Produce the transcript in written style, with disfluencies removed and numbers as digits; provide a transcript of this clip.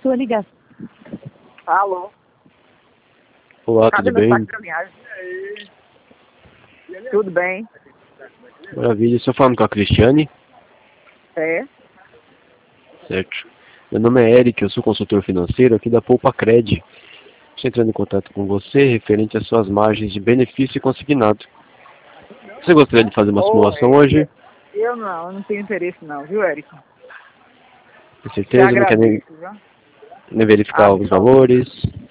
sua ligação. Alô? Olá, Cadê tudo meu bem? saco da viagem? Tudo bem? Maravilha. Estou falando com a Cristiane, É? certo? Meu nome é Eric, eu sou consultor financeiro aqui da Poupa Cred. Estou entrando em contato com você referente às suas margens de benefício consignado. Você gostaria de fazer uma simulação hoje? Eu não tenho interesse não, viu, Eric? Com Te certeza, não quer nem agradeço, viu? verificar os valores?